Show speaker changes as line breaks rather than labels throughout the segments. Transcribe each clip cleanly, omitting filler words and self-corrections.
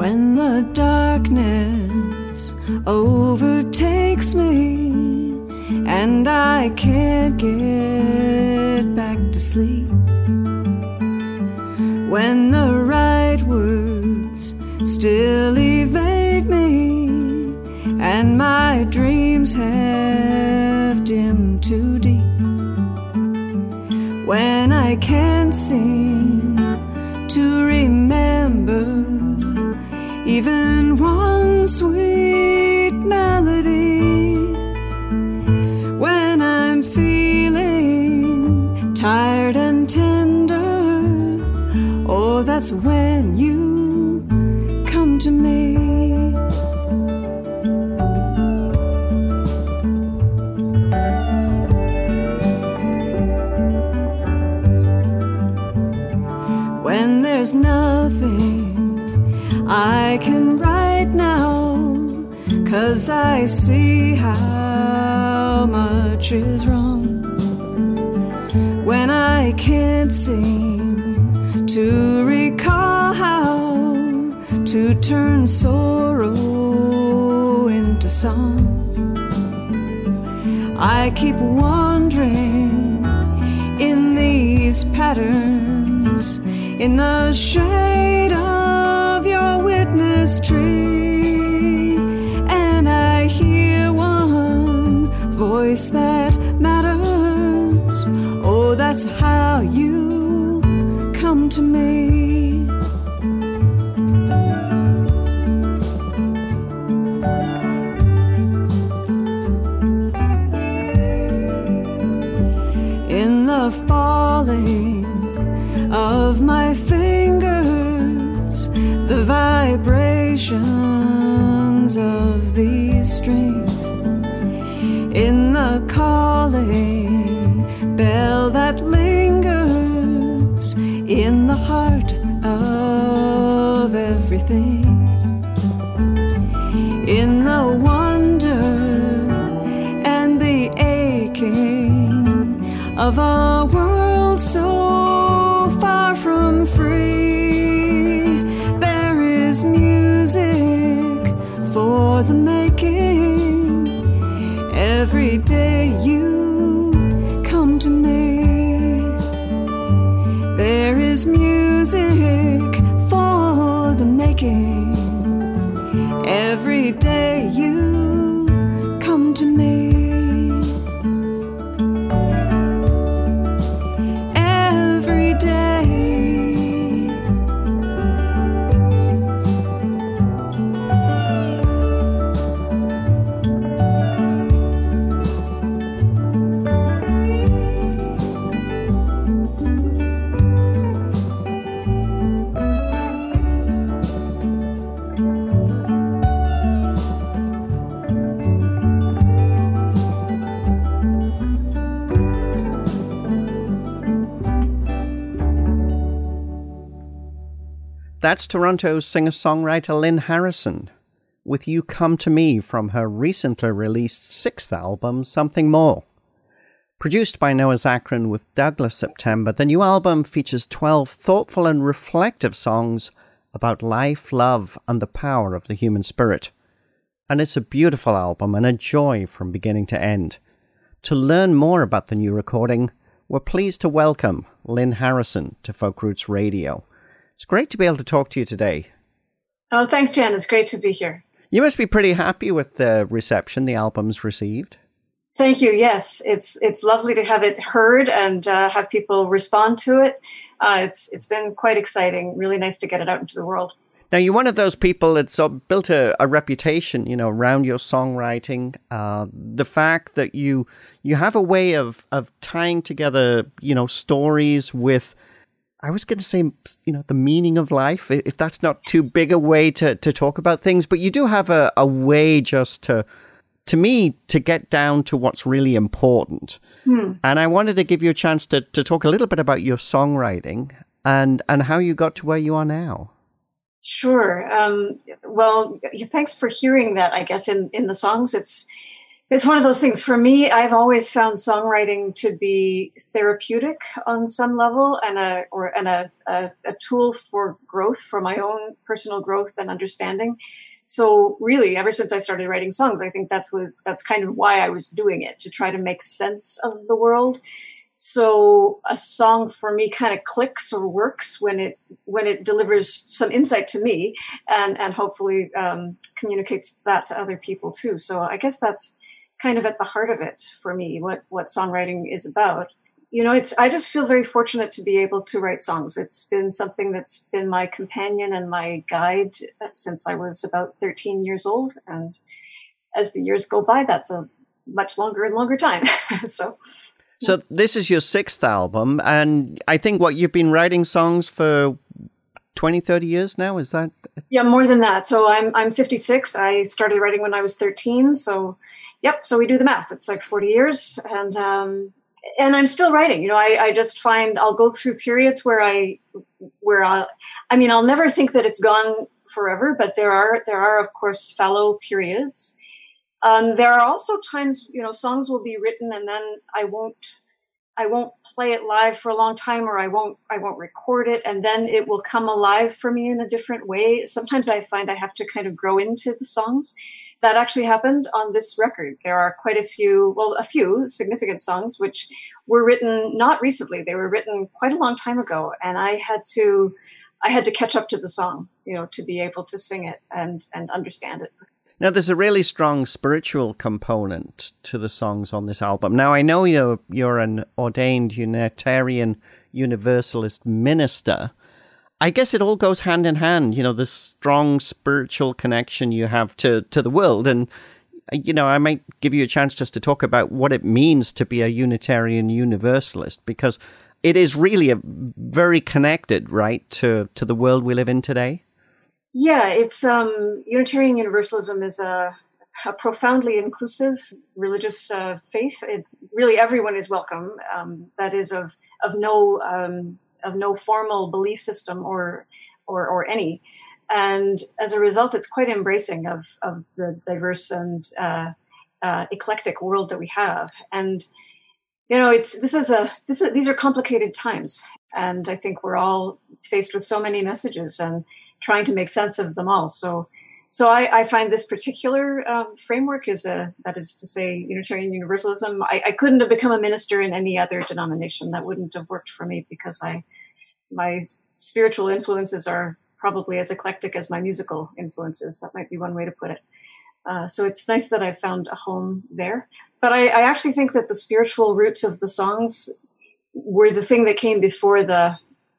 When the darkness overtakes me and I can't get back to sleep, when the right words still evade me and my dreams have dimmed too deep, when I can't seem to remember even one sweet melody, when I'm feeling tired and tender, oh, that's when you come to me. When there's nothing I can write now, 'cause I see how much is wrong, when I can't seem to recall how to turn sorrow into song, I keep wandering in these patterns in the shade of your witness tree, and I hear one voice that matters. Oh, that's how you come to me. In the falling of my fingers, the vibrations of these strings, in the calling bell that lingers in the heart of everything, in the wonder and the aching of a world so far from free, there is music for the making. Every day you come to me, there is music for the making. Every day you come to me.
That's Toronto's singer-songwriter Lynn Harrison with You Come to Me from her recently released 6th album, Something More. Produced by Noah Zachrin with Douglas September, the new album features 12 thoughtful and reflective songs about life, love, and the power of the human spirit. And it's a beautiful album and a joy from beginning to end. To learn more about the new recording, we're pleased to welcome Lynn Harrison to Folk Roots Radio. It's great to be able to talk to you today.
Oh, thanks, Jen. It's great to be here.
You must be pretty happy with the reception the album's received.
Thank you. Yes, it's lovely to have it heard and have people respond to it. It's been quite exciting. Really nice to get it out into the world.
Now, you're one of those people that's built a reputation, around your songwriting. The fact that you have a way of tying together, stories with, I was going to say, the meaning of life, if that's not too big a way to talk about things. But you do have a way just to me, to get down to what's really important. And I wanted to give you a chance to talk a little bit about your songwriting and how you got to where you are now.
Sure. Well, thanks for hearing that, I guess, in the songs. It's one of those things. For me, I've always found songwriting to be therapeutic on some level, and a tool for growth, for my own personal growth and understanding. So really, ever since I started writing songs, I think that's kind of why I was doing it, to try to make sense of the world. So a song for me kind of clicks or works when it delivers some insight to me, and hopefully communicates that to other people too. So I guess that's kind of at the heart of it for me, what songwriting is about. I just feel very fortunate to be able to write songs. It's been something that's been my companion and my guide since I was about 13 years old. And as the years go by, that's a much longer and longer time. So
this is your sixth album, and I think you've been writing songs for 20, 30 years now, is that?
Yeah, more than that. So I'm 56. I started writing when I was 13. So, yep. So we do the math. It's like 40 years. And I'm still writing. I just find I'll go through periods where I'll never think that it's gone forever, but there are of course fallow periods. There are also times, songs will be written and then I won't play it live for a long time, or I won't record it, and then it will come alive for me in a different way. Sometimes I find I have to kind of grow into the songs. That actually happened on this record. There are quite a few significant songs which were written not recently. They were written quite a long time ago, and I had to catch up to the song, to be able to sing it and understand it.
Now, there's a really strong spiritual component to the songs on this album. Now, I know you're an ordained Unitarian Universalist minister. I guess it all goes hand in hand, the strong spiritual connection you have to the world. And, I might give you a chance just to talk about what it means to be a Unitarian Universalist, because it is really very connected, right, to the world we live in today.
Yeah, it's Unitarian Universalism is a profoundly inclusive religious faith. Really, everyone is welcome. That is of no formal belief system or any, and as a result, it's quite embracing of the diverse and eclectic world that we have. And these are complicated times, and I think we're all faced with so many messages and trying to make sense of them all. So I find this particular framework that is to say Unitarian Universalism. I couldn't have become a minister in any other denomination. That wouldn't have worked for me, because my spiritual influences are probably as eclectic as my musical influences. That might be one way to put it. So it's nice that I found a home there. But I actually think that the spiritual roots of the songs were the thing that came before the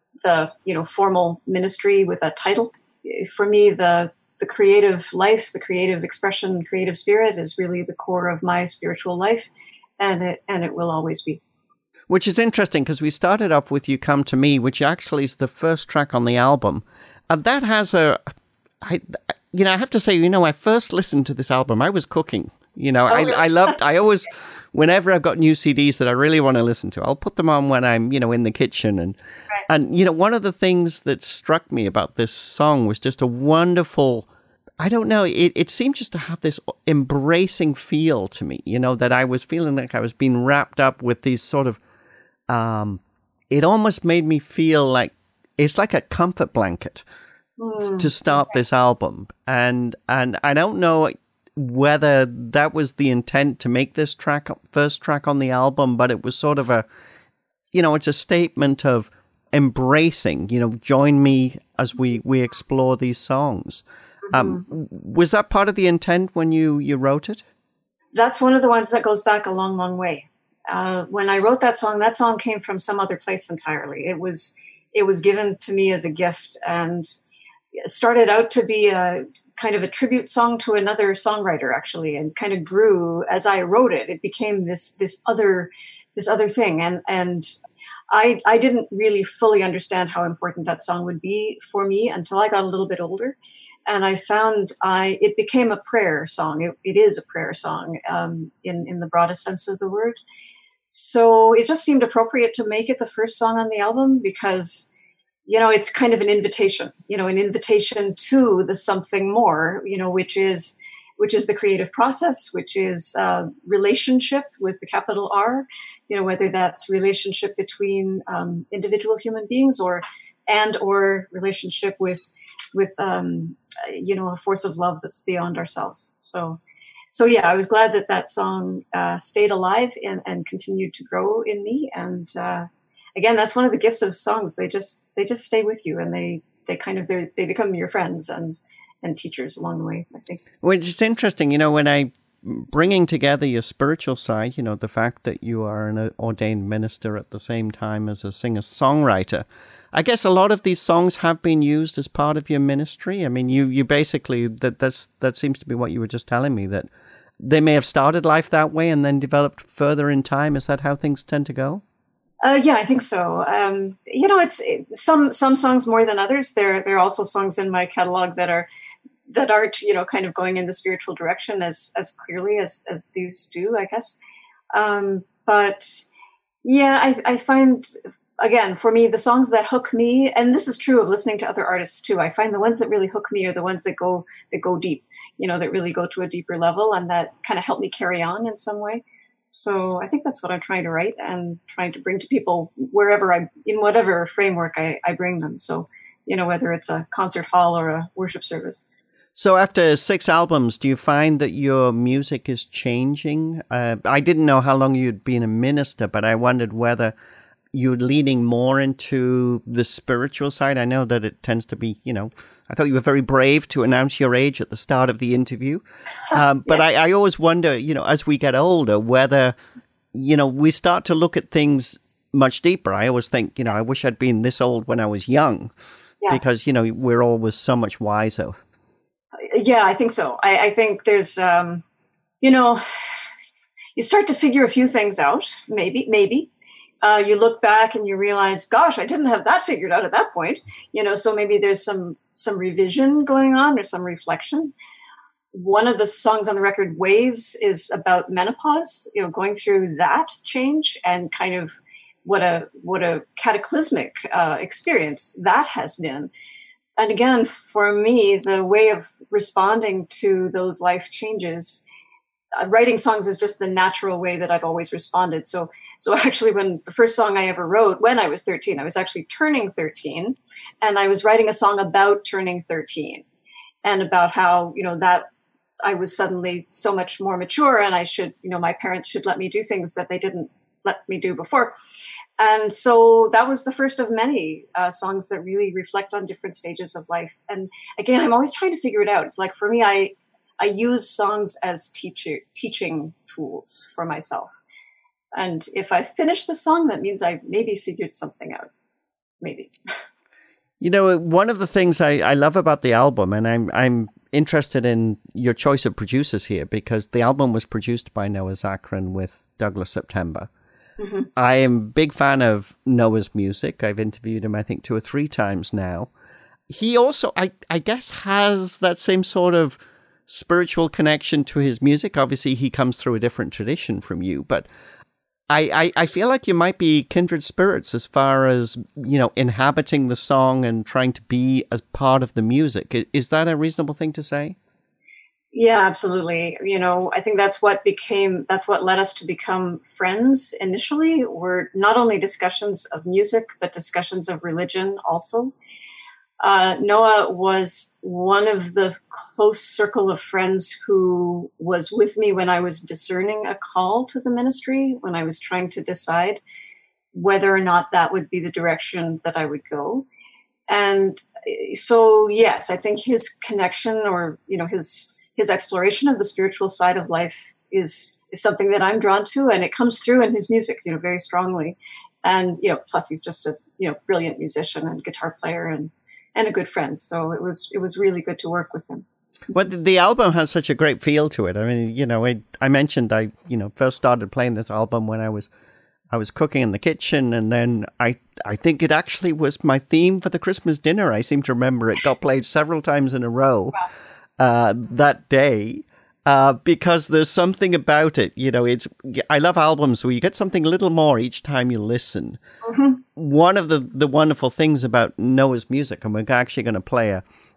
formal ministry with a title. For me, the creative life, the creative expression, creative spirit is really the core of my spiritual life, and it will always be.
Which is interesting, because we started off with "You Come to Me," which actually is the first track on the album, and that has I have to say, I first listened to this album, I was cooking. I always, whenever I've got new CDs that I really want to listen to, I'll put them on when I'm, in the kitchen. And one of the things that struck me about this song was just a wonderful, I don't know, it seemed just to have this embracing feel to me, that I was feeling like I was being wrapped up with these sort of, it almost made me feel like it's like a comfort blanket to start this album. And I don't know whether that was the intent to make this first track on the album, but it was sort of it's a statement of embracing, join me as we explore these songs. Was that part of the intent when you wrote it?
That's one of the ones that goes back a long, long way. When I wrote that song came from some other place entirely. It was given to me as a gift, and it started out to be a kind of a tribute song to another songwriter, actually, and kind of grew as I wrote it. It became this other thing, and I didn't really fully understand how important that song would be for me until I got a little bit older, and I found it became a prayer song. It is a prayer song in the broadest sense of the word. So it just seemed appropriate to make it the first song on the album, because it's kind of an invitation to the something more, which is which is the creative process, which is relationship with the capital R, whether that's relationship between individual human beings or relationship with a force of love that's beyond ourselves. So yeah, I was glad that song stayed alive and continued to grow in me. And again, that's one of the gifts of songs. They just stay with you, and they become your friends and teachers along the way, I think.
Which is interesting, when I bringing together your spiritual side, the fact that you are an ordained minister at the same time as a singer-songwriter. I guess a lot of these songs have been used as part of your ministry. I mean, you basically, that seems to be what you were just telling me, that they may have started life that way and then developed further in time. Is that how things tend to go?
Yeah, I think so. It's some songs more than others. There are also songs in my catalog that aren't, kind of going in the spiritual direction as clearly as these do, I guess. But yeah, I find, again, for me, the songs that hook me, and this is true of listening to other artists too, I find the ones that really hook me are the ones that go deep, that really go to a deeper level and that kind of help me carry on in some way. So I think that's what I'm trying to write and trying to bring to people in whatever framework I bring them. So, whether it's a concert hall or a worship service.
So after 6 albums, do you find that your music is changing? I didn't know how long you'd been a minister, but I wondered whether you're leaning more into the spiritual side. I know that it tends to be, I thought you were very brave to announce your age at the start of the interview. But I always wonder, as we get older, whether, we start to look at things much deeper. I always think, I wish I'd been this old when I was young, because, we're always so much wiser.
Yeah, I think so. I think there's, you start to figure a few things out, maybe. You look back and you realize, gosh, I didn't have that figured out at that point. So maybe there's some revision going on or some reflection. One of the songs on the record, Waves, is about menopause, going through that change and kind of what a cataclysmic experience that has been. And again, for me, the way of responding to those life changes, writing songs is just the natural way that I've always responded. So actually, when the first song I ever wrote, when I was 13, I was actually turning 13, and I was writing a song about turning 13 and about how, that I was suddenly so much more mature and I should, my parents should let me do things that they didn't let me do before. And so that was the first of many songs that really reflect on different stages of life. And again, I'm always trying to figure it out. It's like, for me, I use songs as teaching tools for myself. And if I finish the song, that means I maybe figured something out. Maybe.
One of the things I love about the album, and I'm interested in your choice of producers here, because the album was produced by Noah Zachrin with Douglas September. Mm-hmm. I am a big fan of Noah's music. I've interviewed him, I think, 2 or 3 times now. He also, I guess, has that same sort of spiritual connection to his music. Obviously, he comes through a different tradition from you, but I feel like you might be kindred spirits as far as, inhabiting the song and trying to be a part of the music. Is that a reasonable thing to say?
Yeah, absolutely. I think that's what led us to become friends initially, were not only discussions of music, but discussions of religion also. Noah was one of the close circle of friends who was with me when I was discerning a call to the ministry, when I was trying to decide whether or not that would be the direction that I would go. And so, yes, I think his connection or, his exploration of the spiritual side of life is something that I'm drawn to, and it comes through in his music, very strongly. And, plus he's just a, brilliant musician and guitar player and a good friend. So it was really good to work with him.
Well, the album has such a great feel to it. I mean, I mentioned I first started playing this album when I was cooking in the kitchen, and then I think it actually was my theme for the Christmas dinner. I seem to remember it got played several times in a row. Wow. That day, because there's something about it, I love albums where you get something a little more each time you listen. Mm-hmm. One of the wonderful things about Noah's music, and we're actually going to play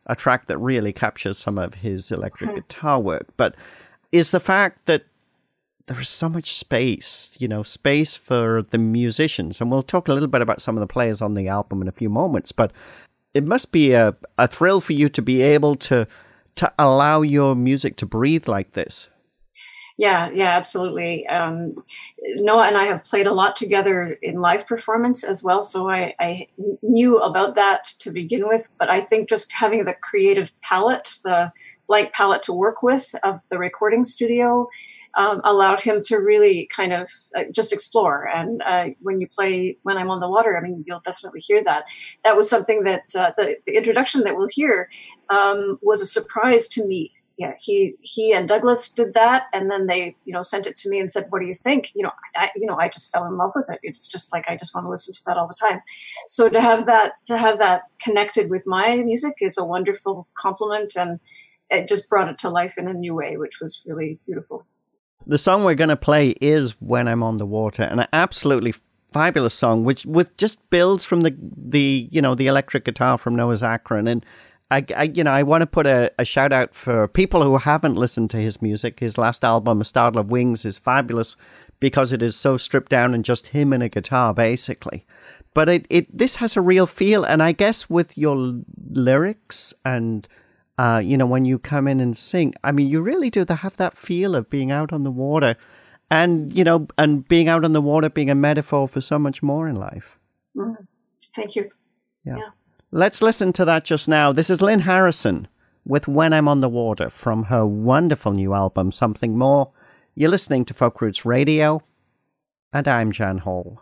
a track that really captures some of his electric guitar work. But is the fact that there is so much space, space for the musicians. And we'll talk a little bit about some of the players on the album in a few moments, but it must be a thrill for you to be able to allow your music to breathe like this.
Yeah, absolutely. Noah and I have played a lot together in live performance as well, so I knew about that to begin with, but I think just having the creative palette, the blank palette to work with of the recording studio, allowed him to really kind of just explore. And when you play When I'm on the Water, I mean, you'll definitely hear that. That was something that the introduction that we'll hear was a surprise to me. Yeah, he and Douglas did that, and then they, sent it to me and said, "What do you think?" I just fell in love with it. It's just like I just want to listen to that all the time. So to have that connected with my music is a wonderful compliment, and it just brought it to life in a new way, which was really beautiful.
The song we're going to play is When I'm on the Water, an absolutely fabulous song, which just builds from the electric guitar from Noah Zachrin. And I want to put a shout out for people who haven't listened to his music. His last album, A Startle of Wings, is fabulous because it is so stripped down and just him and a guitar, basically. But this has a real feel, and I guess with your lyrics and when you come in and sing, I mean, you really do have that feel of being out on the water, and and being out on the water being a metaphor for so much more in life.
Thank you.
Yeah. Let's listen to that just now. This is Lynn Harrison with When I'm on the Water from her wonderful new album, Something More. You're listening to Folk Roots Radio, and I'm Jan Hall.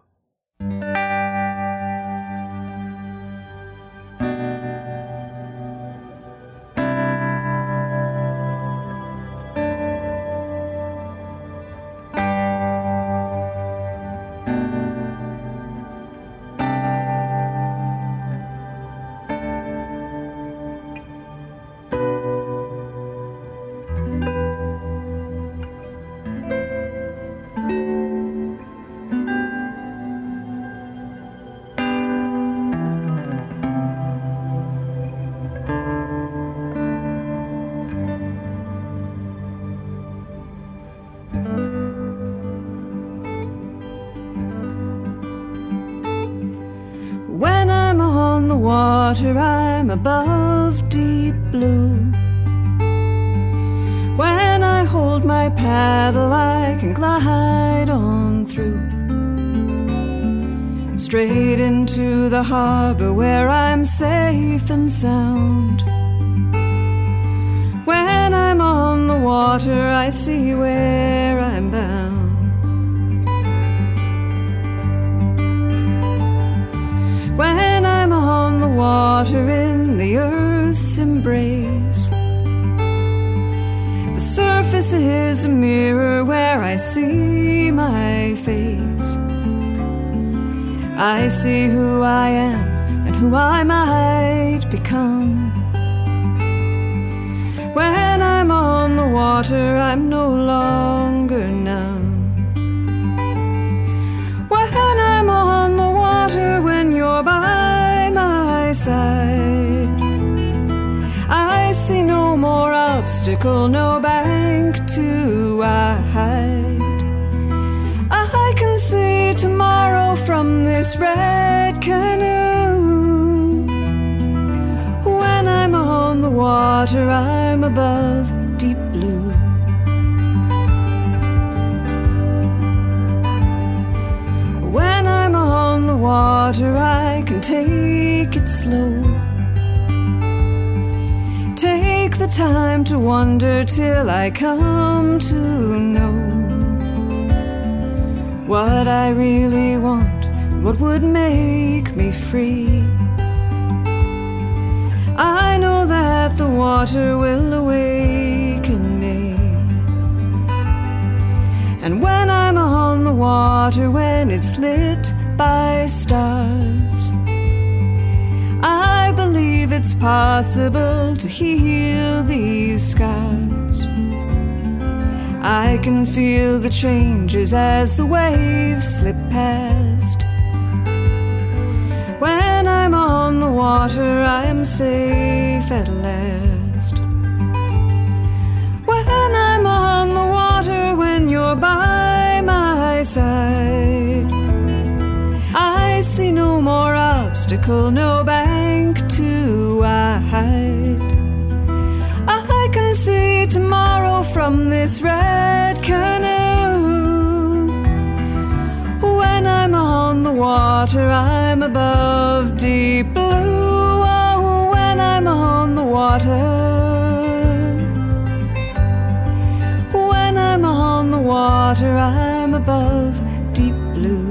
Water, I'm above deep blue. When I hold my paddle, I can glide on through, straight into the harbor where I'm safe and sound. When I'm on the water, I see where I'm bound. When I'm on the water in the earth's embrace, the surface is a mirror where I see my face. I see who I am and who I might become. When I'm on the water, I'm no longer numb. When I'm on the water, when you're by my side, I see no more obstacle, no bank to hide. I can see tomorrow from this red canoe. When I'm on the water, I'm above deep blue. When I'm on the water, I can take it slow. Take the time to wonder till I come to know what I really want, what would make me free. I know that the water will awaken me. And when I'm on the water, when it's lit by stars, I believe it's possible to heal these scars. I can feel the changes as the waves slip past. When I'm on the water, I am safe at last. When I'm on the water, when you're by my side, I see no more obstacle, no bank too wide. I can see tomorrow from this red canoe. When I'm on the water, I'm above deep blue. Oh, when I'm on the water, when I'm on the water, I'm above deep blue.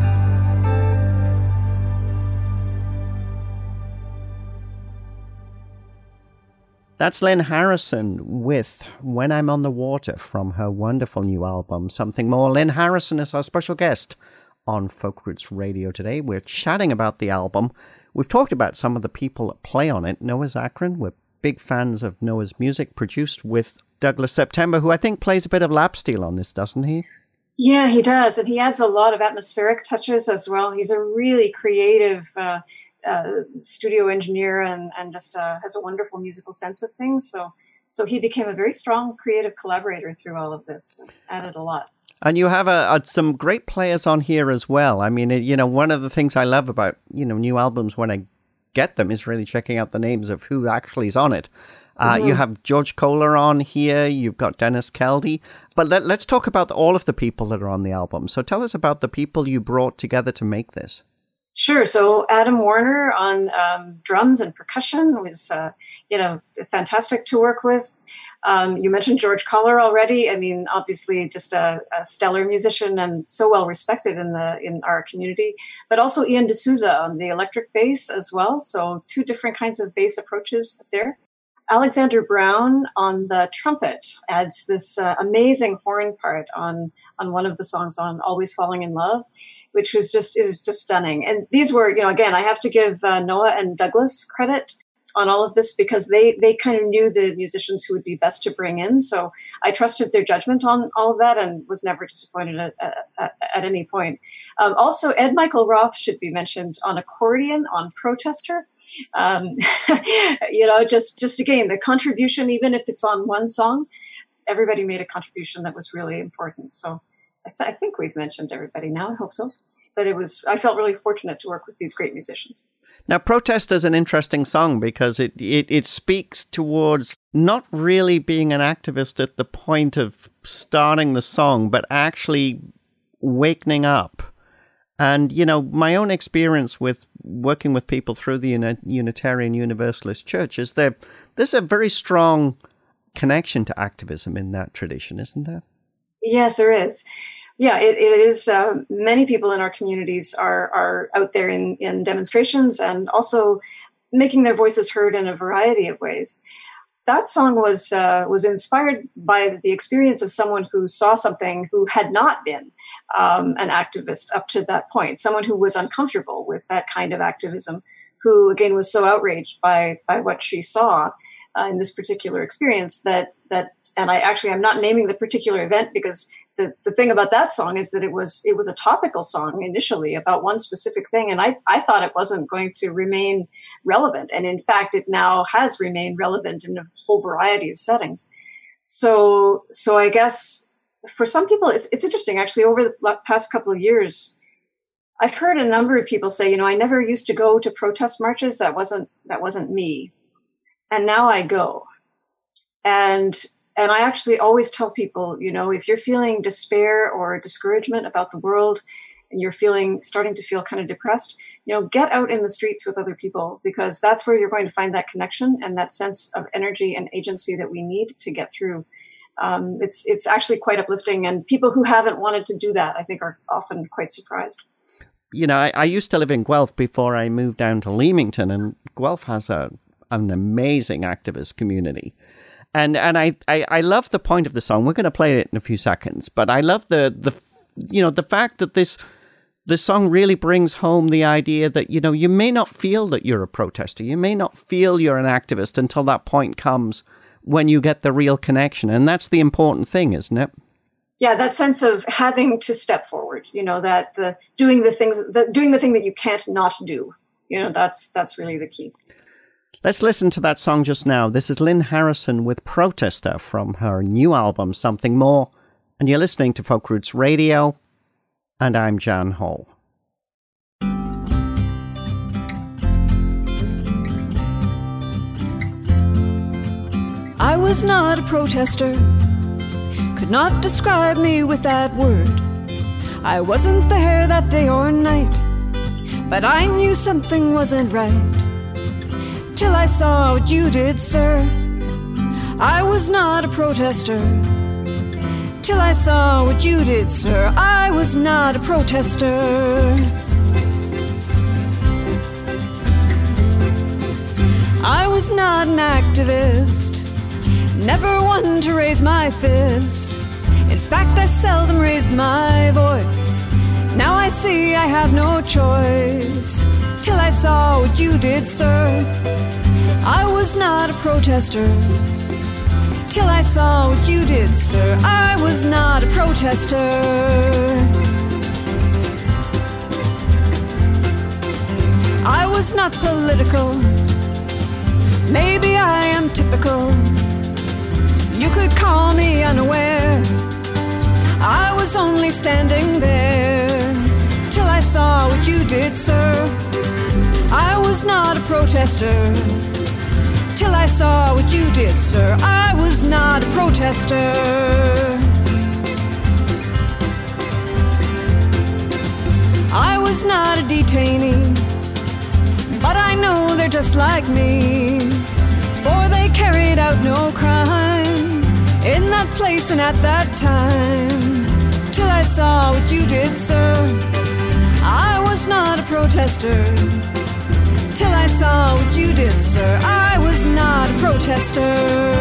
That's Lynn Harrison with When I'm on the Water from her wonderful new album, Something More. Lynn Harrison is our special guest on Folk Roots Radio today. We're chatting about the album. We've talked about some of the people that play on it. Noah Zachrin, we're big fans of Noah's music, produced with Douglas September, who I think plays a bit of lap steel on this, doesn't he?
Yeah, he does. And he adds a lot of atmospheric touches as well. He's a really creative studio engineer and just has a wonderful musical sense of things. So he became a very strong creative collaborator through all of this, added a lot.
And you have some great players on here as well. I mean, one of the things I love about, new albums when I get them is really checking out the names of who actually is on it. You have George Kohler on here. You've got Dennis Keldy. But let's talk about all of the people that are on the album. So tell us about the people you brought together to make this.
Sure. So Adam Warner on drums and percussion was, fantastic to work with. You mentioned George Kohler already. I mean, obviously just a stellar musician and so well respected in our community, but also Ian D'Souza on the electric bass as well. So two different kinds of bass approaches there. Alexander Brown on the trumpet adds this amazing horn part on one of the songs on Always Falling in Love, which is just stunning. And these were, again, I have to give Noah and Douglas credit on all of this because they kind of knew the musicians who would be best to bring in. So I trusted their judgment on all of that and was never disappointed at any point. Also, Ed Michael Roth should be mentioned on accordion on Protester. Just again, the contribution, even if it's on one song, everybody made a contribution that was really important. So I think we've mentioned everybody now. I hope so. But I felt really fortunate to work with these great musicians.
Now, Protest is an interesting song because it speaks towards not really being an activist at the point of starting the song, but actually wakening up. And, my own experience with working with people through the Unitarian Universalist Church is there's a very strong connection to activism in that tradition, isn't there?
Yes, there is. Yeah, it is. Many people in our communities are out there in demonstrations and also making their voices heard in a variety of ways. That song was inspired by the experience of someone who saw something who had not been an activist up to that point, someone who was uncomfortable with that kind of activism, who again was so outraged by what she saw in this particular experience that and I'm not naming the particular event because the thing about that song is that it was a topical song initially about one specific thing. And I thought it wasn't going to remain relevant. And in fact, it now has remained relevant in a whole variety of settings. So I guess for some people, it's interesting actually over the past couple of years, I've heard a number of people say, I never used to go to protest marches. That wasn't me. And now I go. And I actually always tell people, if you're feeling despair or discouragement about the world and you're starting to feel kind of depressed, get out in the streets with other people because that's where you're going to find that connection and that sense of energy and agency that we need to get through. It's actually quite uplifting. And people who haven't wanted to do that, I think, are often quite surprised.
I used to live in Guelph before I moved down to Leamington, and Guelph has an amazing activist community. And I love the point of the song. We're going to play it in a few seconds, but I love the fact that this song really brings home the idea that, you may not feel that you're a protester. You may not feel you're an activist until that point comes when you get the real connection. And that's the important thing, isn't it?
Yeah, that sense of having to step forward, that doing the thing that you can't not do. That's really the key.
Let's listen to that song just now. This is Lynn Harrison with Protester from her new album, Something More. And you're listening to Folk Roots Radio, and I'm Jan Hall.
I was not a protester, could not describe me with that word. I wasn't there that day or night, but I knew something wasn't right, till I saw what you did, sir. I was not a protester, till I saw what you did, sir. I was not a protester. I was not an activist, never one to raise my fist. In fact, I seldom raised my voice. Now I see I have no choice, till I saw what you did, sir. I was not a protester, till I saw what you did, sir. I was not a protester. I was not political, maybe I am typical. You could call me unaware, I was only standing there, till I saw what you did, sir. I was not a protester, till I saw what you did, sir. I was not a protester. I was not a detainee, but I know they're just like me, for they carried out no crime in that place and at that time, till I saw what you did, sir. I was not a protester, till I saw what you did, sir. I was not a protester.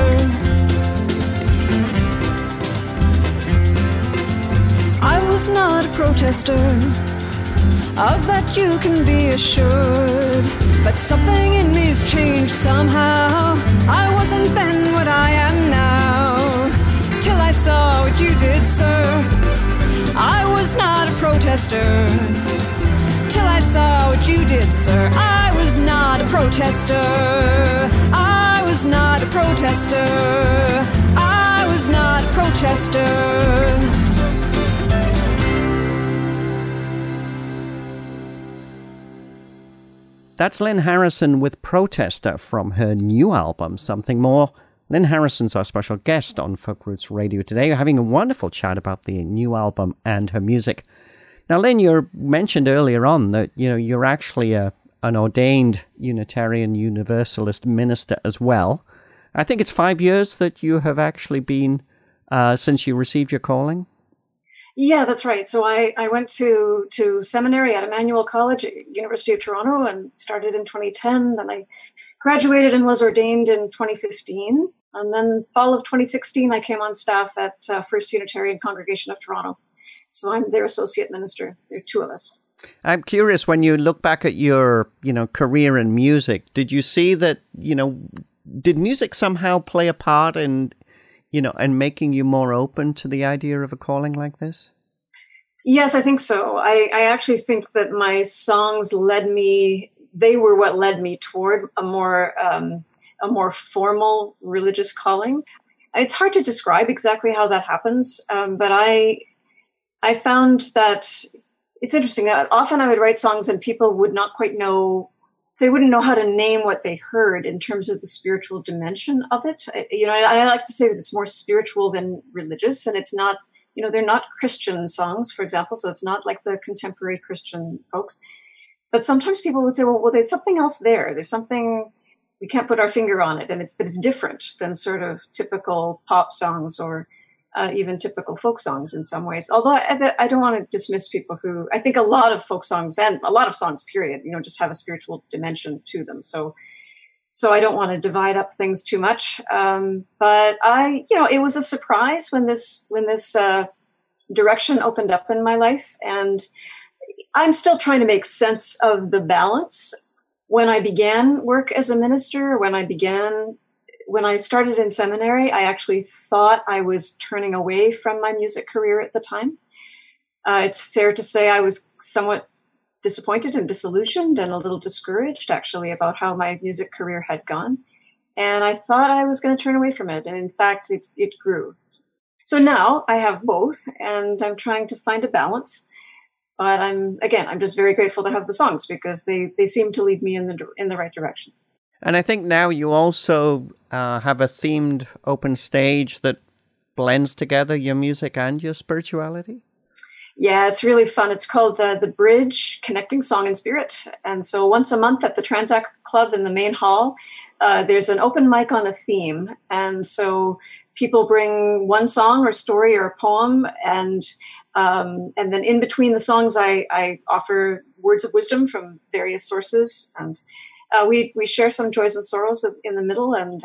I was not a protester, of that you can be assured, but something in me's changed somehow. I wasn't then what I am now, till I saw what you did, sir. I was not a protester, till I saw what you did, sir. I was not a protester. I was not a protester. I was not a protester.
That's Lynn Harrison with Protester from her new album, Something More. Lynn Harrison's our special guest on Folk Roots Radio today. We're having a wonderful chat about the new album and her music. Now, Lynn, you mentioned earlier on that you're actually an ordained Unitarian Universalist minister as well. I think it's 5 years that you have actually been since you received your calling.
Yeah, that's right. So I went to seminary at Emmanuel College at University of Toronto and started in 2010. Then I graduated and was ordained in 2015. And then fall of 2016, I came on staff at First Unitarian Congregation of Toronto. So I'm their associate minister. There are two of us.
I'm curious, when you look back at your, career in music, did you see that, did music somehow play a part in, and making you more open to the idea of a calling like this?
Yes, I think so. I actually think that my songs they were what led me toward a more formal religious calling. It's hard to describe exactly how that happens, but I found that it's interesting. Often I would write songs and people would not quite know, they wouldn't know how to name what they heard in terms of the spiritual dimension of it. I like to say that it's more spiritual than religious, and it's not, they're not Christian songs, for example, so it's not like the contemporary Christian folks. But sometimes people would say, well, there's something else there. There's something, we can't put our finger on it, but it's different than sort of typical pop songs or even typical folk songs in some ways. Although I don't want to dismiss people who, I think a lot of folk songs and a lot of songs, period, just have a spiritual dimension to them. So I don't want to divide up things too much. But it was a surprise when this direction opened up in my life. And I'm still trying to make sense of the balance. When I began work as a minister, when I started in seminary, I actually thought I was turning away from my music career at the time. It's fair to say I was somewhat disappointed and disillusioned and a little discouraged, actually, about how my music career had gone. And I thought I was going to turn away from it. And in fact, it grew. So now I have both, and I'm trying to find a balance. But I'm just very grateful to have the songs because they seem to lead me in the right direction.
And I think now you also have a themed open stage that blends together your music and your spirituality.
Yeah, it's really fun. It's called The Bridge, Connecting Song and Spirit. And so once a month at the Transact Club in the main hall, there's an open mic on a theme. And so people bring one song or story or poem, and then in between the songs, I offer words of wisdom from various sources. And we share some joys and sorrows in the middle, and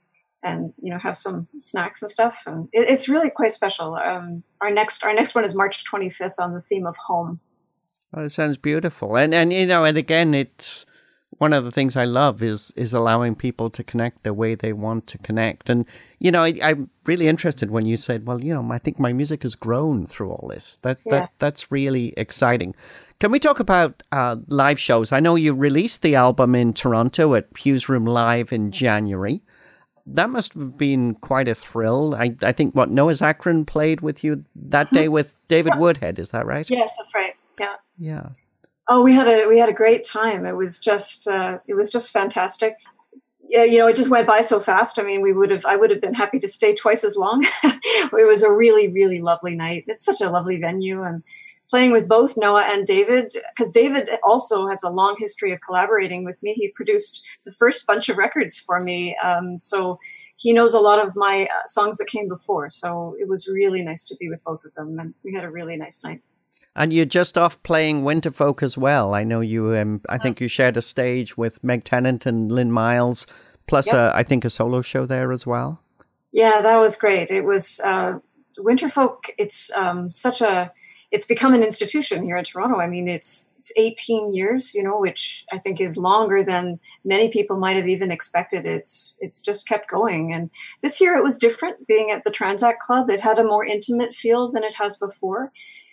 have some snacks and stuff, and it's really quite special. Our next one is March 25th on the theme of home.
Oh, it sounds beautiful, and again, it's one of the things I love is allowing people to connect the way they want to connect. And I'm really interested when you said, well, I think my music has grown through all this. That's really exciting. Can we talk about live shows? I know you released the album in Toronto at Hughes Room Live in January. That must have been quite a thrill. I think Noah Zachrin played with you that day with David Woodhead. Is that right?
Yes, that's right. Yeah.
Yeah.
Oh, we had a great time. It was just fantastic. Yeah, it just went by so fast. I mean, I would have been happy to stay twice as long. It was a really, really lovely night. It's such a lovely venue, and playing with both Noah and David, because David also has a long history of collaborating with me. He produced the first bunch of records for me. So he knows a lot of my songs that came before. So it was really nice to be with both of them. And we had a really nice night.
And you're just off playing Winterfolk as well. I know you, I think you shared a stage with Meg Tennant and Lynn Miles, plus I think a solo show there as well.
Yeah, that was great. It was Winterfolk. It's become an institution here in Toronto. I mean, it's 18 years, which I think is longer than many people might have even expected. It's just kept going. And this year it was different being at the Transact Club. It had a more intimate feel than it has before.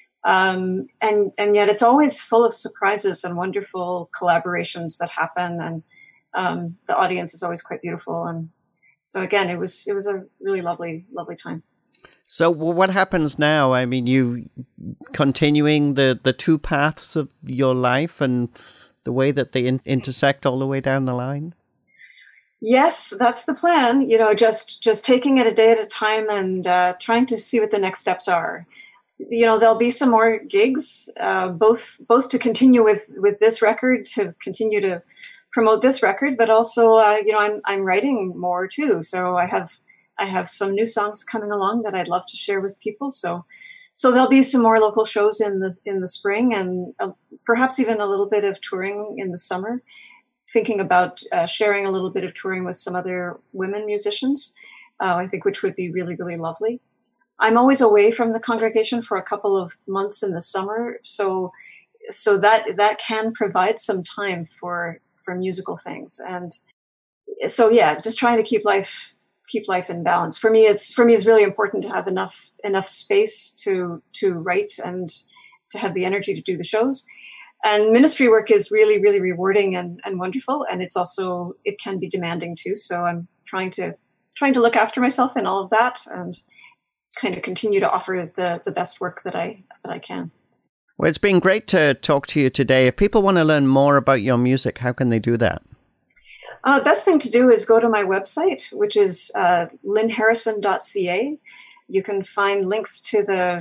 And yet it's always full of surprises and wonderful collaborations that happen. And the audience is always quite beautiful. And so again, it was a really lovely, lovely time.
So what happens now? I mean, you continuing the two paths of your life and the way that they intersect all the way down the line?
Yes, that's the plan. Just taking it a day at a time and trying to see what the next steps are. There'll be some more gigs, both to continue with this record, to continue to promote this record, but also, I'm writing more too. So I have some new songs coming along that I'd love to share with people. So there'll be some more local shows in the spring, and perhaps even a little bit of touring in the summer. Thinking about sharing a little bit of touring with some other women musicians, I think, which would be really, really lovely. I'm always away from the congregation for a couple of months in the summer, so that can provide some time for musical things. And so, just trying to keep life in balance. For me, it's really important to have enough space to write and to have the energy to do the shows. And ministry work is really, really rewarding and wonderful. And it can be demanding too. So I'm trying to look after myself in all of that and kind of continue to offer the best work that I can.
Well, it's been great to talk to you today. If people want to learn more about your music, how can they do that?
Best thing to do is go to my website, which is lynharrison.ca. You can find links to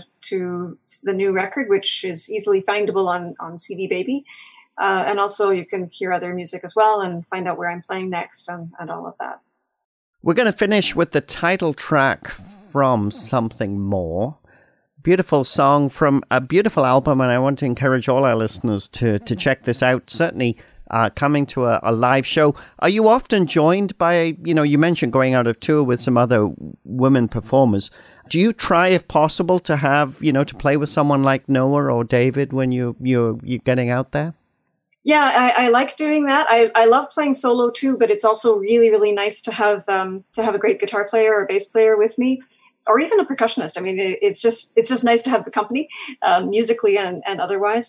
the new record, which is easily findable on CD Baby. And also you can hear other music as well and find out where I'm playing next and all of that.
We're going to finish with the title track from Something More. Beautiful song from a beautiful album, and I want to encourage all our listeners to check this out. Certainly coming to a live show. Are you often joined by, you mentioned going out of tour with some other women performers. Do you try, if possible, to have, to play with someone like Noah or David when you're getting out there?
Yeah, I like doing that. I love playing solo too, but it's also really, really nice to have a great guitar player or bass player with me, or even a percussionist. I mean, it's just nice to have the company, musically and otherwise.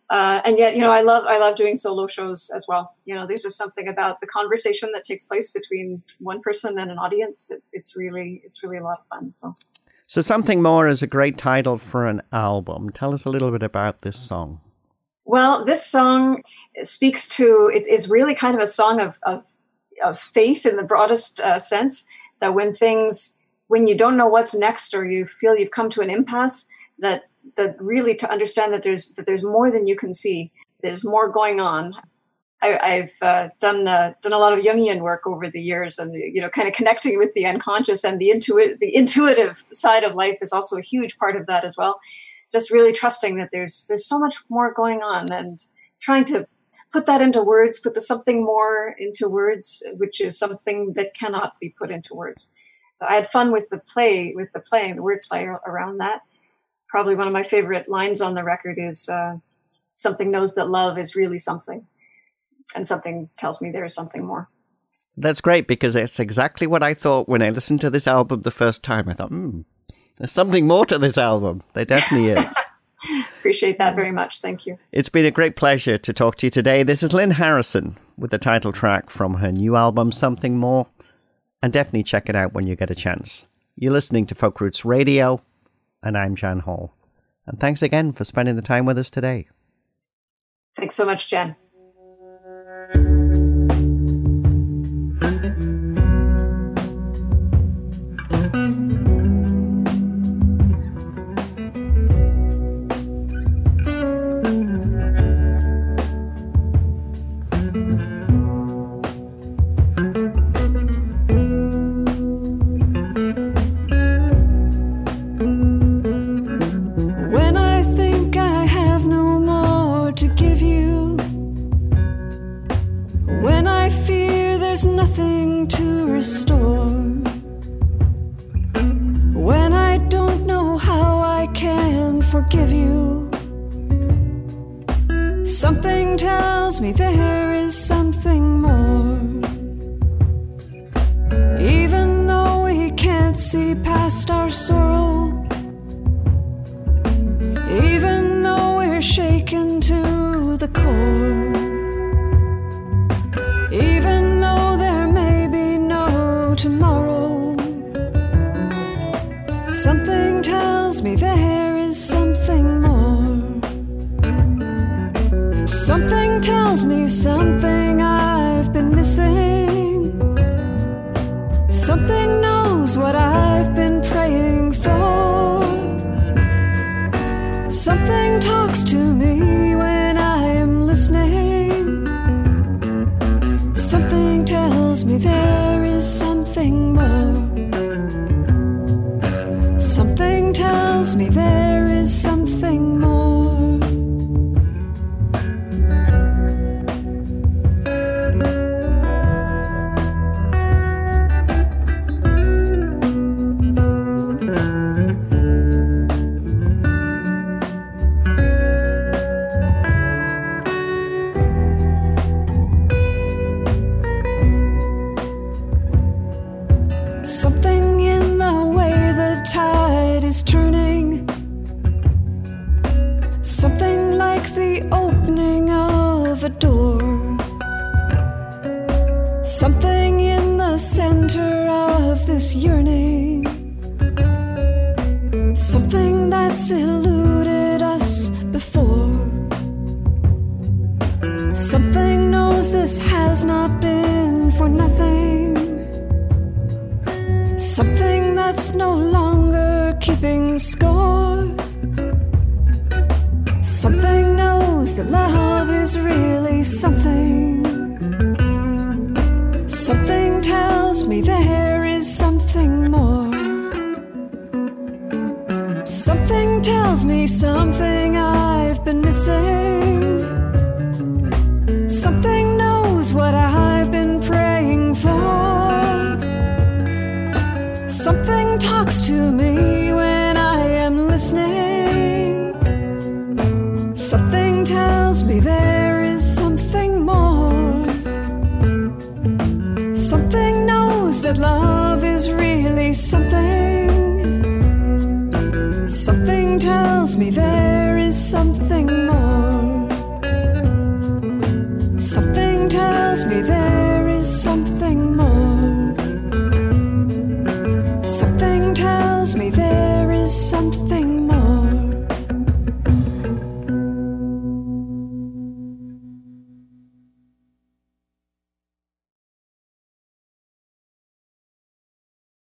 And yet, I love doing solo shows as well. There's just something about the conversation that takes place between one person and an audience. It's really a lot of fun.
So Something More is a great title for an album. Tell us a little bit about this song.
Well, this song speaks to, it's really kind of a song of faith in the broadest sense, that when you don't know what's next, or you feel you've come to an impasse, that really to understand that there's more than you can see. There's more going on. I've done a lot of Jungian work over the years, and kind of connecting with the unconscious, and the intuitive side of life is also a huge part of that as well. Just really trusting that there's so much more going on, and trying to put that into words, put the something more into words, which is something that cannot be put into words. So I had fun with the wordplay around that. Probably one of my favorite lines on the record is, something knows that love is really something, and something tells me there is something more.
That's great, because it's exactly what I thought when I listened to this album the first time. I thought, there's something more to this album. There definitely is.
Appreciate that very much. Thank you.
It's been a great pleasure to talk to you today. This is Lynn Harrison with the title track from her new album, Something More. And definitely check it out when you get a chance. You're listening to Folk Roots Radio, and I'm Jan Hall. And thanks again for spending the time with us today.
Thanks so much, Jen.
Nothing to restore. When I don't know how I can forgive you, something tells me there is something more. Even though we can't see past our sorrow, even though we're shaken to the core, even though there may be no tomorrow, something tells me there is something more. Something tells me something I've been missing. Something knows what I've been praying for. Something talks to me when I am listening. Something tells me there is something more. Something tells me there is something more. Something in the way the tide is turning, something like the opening of a door, something in the center of this yearning, something that's eluded us before. Something knows this has not been for nothing. Something that's no longer keeping score. Something knows that love is really something. Something tells me there is something more. Something tells me something I've been missing. Something knows what I've been praying for. Something talks to me when I am listening. Something tells me there is something more. Something knows that love is really something. Something tells me there is something more. tells me there is something more. Something tells me there is something